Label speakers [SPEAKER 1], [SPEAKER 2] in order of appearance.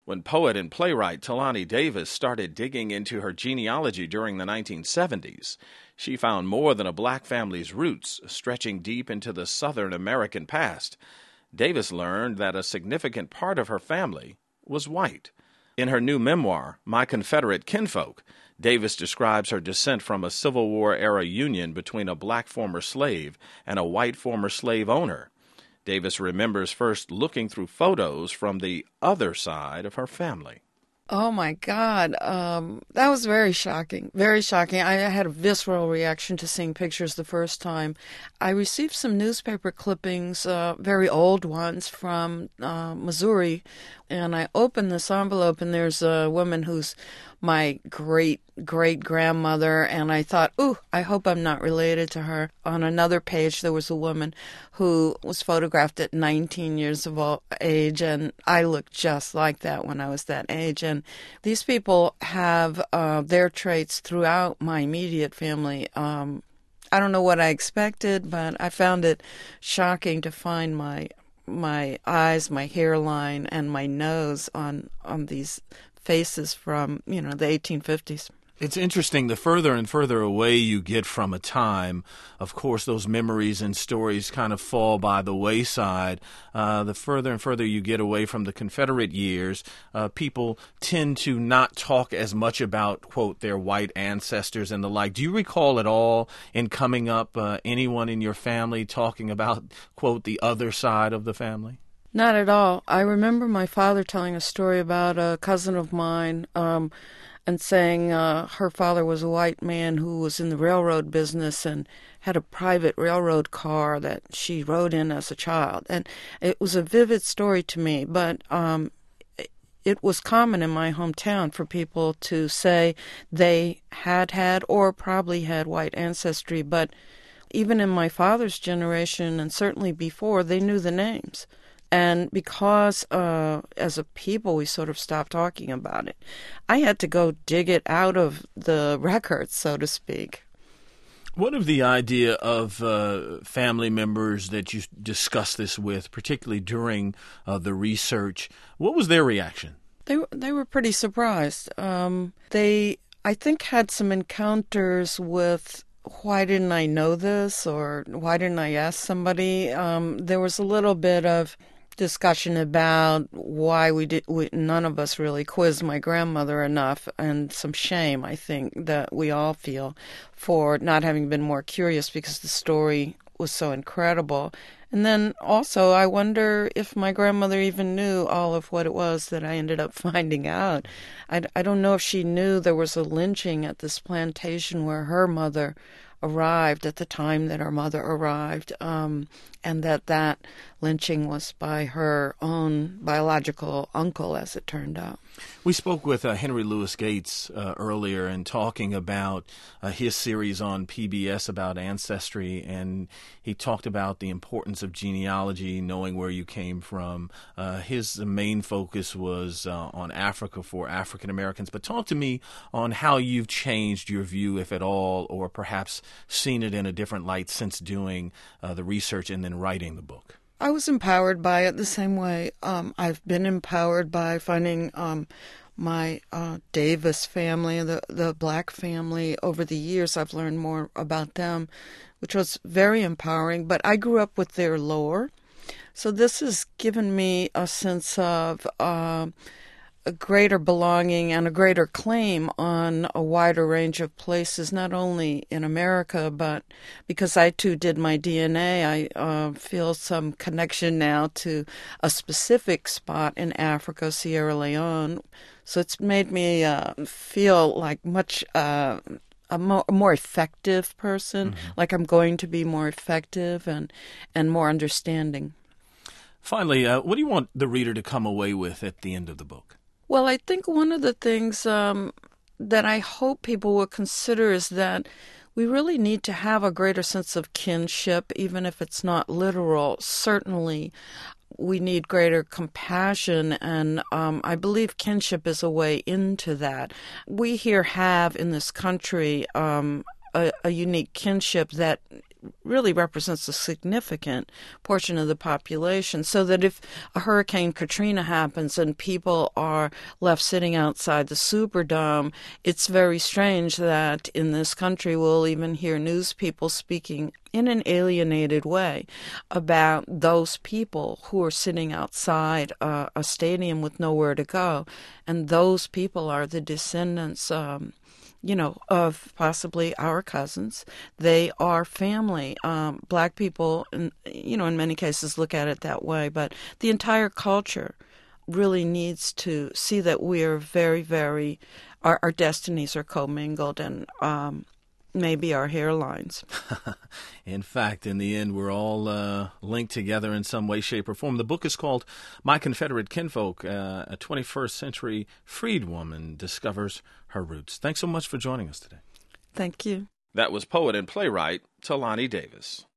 [SPEAKER 1] When poet and playwright Talani Davis started digging into her genealogy during the 1970s, she found more than a black family's roots stretching deep into the Southern American past. Davis learned that a significant part of her family was white. In her new memoir, My Confederate Kinfolk, Davis describes her descent from a Civil War-era union between a black former slave and a white former slave owner. Davis remembers first looking through photos from the other side of her family.
[SPEAKER 2] Oh, my God. That was very shocking. Very shocking. I had a visceral reaction to seeing pictures the first time. I received some newspaper clippings, very old ones, from Missouri, and I opened this envelope, and there's a woman who's my great-great-grandmother, and I thought, ooh, I hope I'm not related to her. On another page, there was a woman who was photographed at 19 years of age, and I looked just like that when I was that age. And these people have their traits throughout my immediate family. I don't know what I expected, but I found it shocking to find my eyes, my hairline, and my nose on these faces from, the 1850s.
[SPEAKER 1] It's interesting, the further and further away you get from a time, of course, those memories and stories kind of fall by the wayside. The further and further you get away from the Confederate years, people tend to not talk as much about, quote, their white ancestors and the like. Do you recall at all in coming up anyone in your family talking about, quote, the other side of the family?
[SPEAKER 2] Not at all. I remember my father telling a story about a cousin of mine, and saying her father was a white man who was in the railroad business and had a private railroad car that she rode in as a child. And it was a vivid story to me, but it was common in my hometown for people to say they had or probably had white ancestry. But even in my father's generation, and certainly before, they knew the names. And because as a people we sort of stopped talking about it, I had to go dig it out of the records, so to speak.
[SPEAKER 1] What of the idea of family members that you discussed this with, particularly during the research? What was their reaction?
[SPEAKER 2] They were pretty surprised. They, I think, had some encounters with, why didn't I know this, or why didn't I ask somebody? There was a little bit of discussion about why none of us really quizzed my grandmother enough, and some shame, I think, that we all feel for not having been more curious because the story was so incredible. And then also I wonder if my grandmother even knew all of what it was that I ended up finding out. I don't know if she knew there was a lynching at this plantation where her mother arrived at the time that her mother arrived, and that lynching was by her own biological uncle, as it turned out.
[SPEAKER 1] We spoke with Henry Louis Gates earlier and talking about his series on PBS about ancestry, and he talked about the importance of genealogy, knowing where you came from. His main focus was on Africa for African Americans. But talk to me on how you've changed your view, if at all, or perhaps seen it in a different light since doing the research and then writing the book.
[SPEAKER 2] I was empowered by it the same way I've been empowered by finding my Davis family, the black family. Over the years, I've learned more about them, which was very empowering. But I grew up with their lore, so this has given me a sense of a greater belonging and a greater claim on a wider range of places, not only in America, but because I too did my DNA, I feel some connection now to a specific spot in Africa, Sierra Leone. So it's made me feel like much a more effective person, like I'm going to be more effective and more understanding.
[SPEAKER 1] Finally, what do you want the reader to come away with at the end of the book?
[SPEAKER 2] Well, I think one of the things that I hope people will consider is that we really need to have a greater sense of kinship, even if it's not literal. Certainly, we need greater compassion, and I believe kinship is a way into that. We here have in this country a unique kinship that really represents a significant portion of the population. So that if a Hurricane Katrina happens and people are left sitting outside the Superdome, it's very strange that in this country we'll even hear news people speaking in an alienated way about those people who are sitting outside a stadium with nowhere to go. And those people are the descendants of possibly our cousins. They are family. Black people, in many cases look at it that way, but the entire culture really needs to see that we are very, very, our destinies are commingled, and maybe our hairlines.
[SPEAKER 1] In fact, in the end, we're all linked together in some way, shape, or form. The book is called My Confederate Kinfolk, a 21st century freedwoman discovers her roots. Thanks so much for joining us today.
[SPEAKER 2] Thank you.
[SPEAKER 1] That was poet and playwright Talani Davis.